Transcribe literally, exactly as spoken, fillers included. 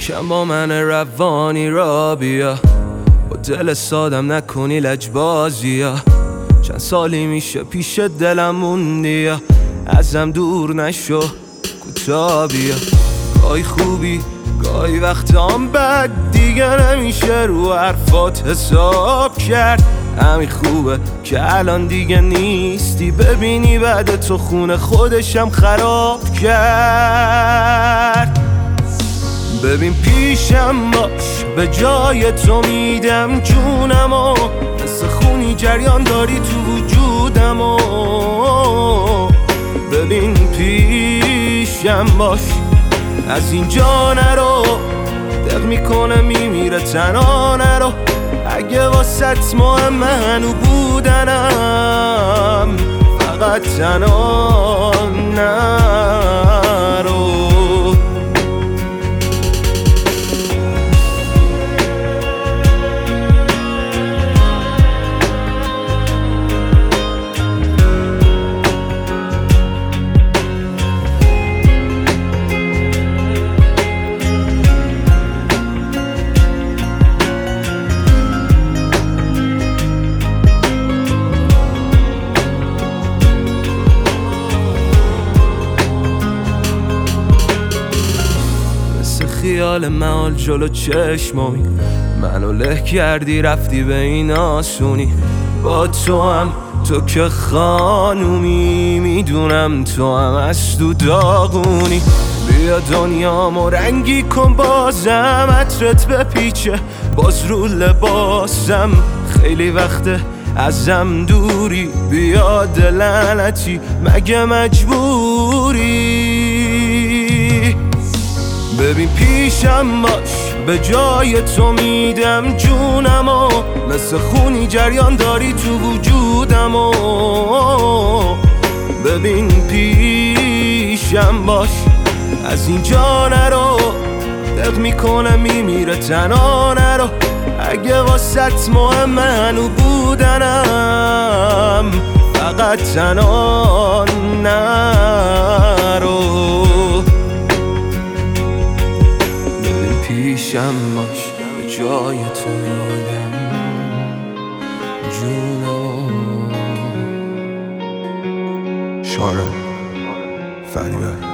یکم با من روانی را بیا، با دل سادم نکنی لجبازی ها. چند سالی میشه پیش دلم موندی، ازم دور نشو کوتا بیا. گاهی خوبی گاهی وقتام بد، دیگه نمیشه رو حرفات حساب کرد. همین خوبه که الان دیگه نیستی، ببینی بعد تو خونه خودشم خراب کرد. ببین پیشم باش، به جای تو میدم جونمو، مثل خونی جریان داری تو وجودمو. ببین پیشم باش، از اینجا نرو، دق میکنه میمیره تنها نرو. اگه واسط مهم هنو بودنم، فقط تنها نرو. خیال محال جلو چشمامی، منو له کردی رفتی به این آسونی. با تو هم تو که خانومی، میدونم تو هم از تو داغونی. بیا دنیامو رنگی کن بازم، عطرت بپیچه باز رو لباسم. خیلی وقته ازم دوری، بیا دلالتی مگه مجبوری. ببین پیشم باش، به جای تو میدم جونمو، مثل خونی جریان داری تو وجودمو. ببین پیشم باش، از اینجا نرو، دق میکنه میمیره تنها نرو. اگه واسط مهم هنو بودنم، فقط تنها نرو. پیشم باش، به جای تو میدم جونم. شارع فریبرز.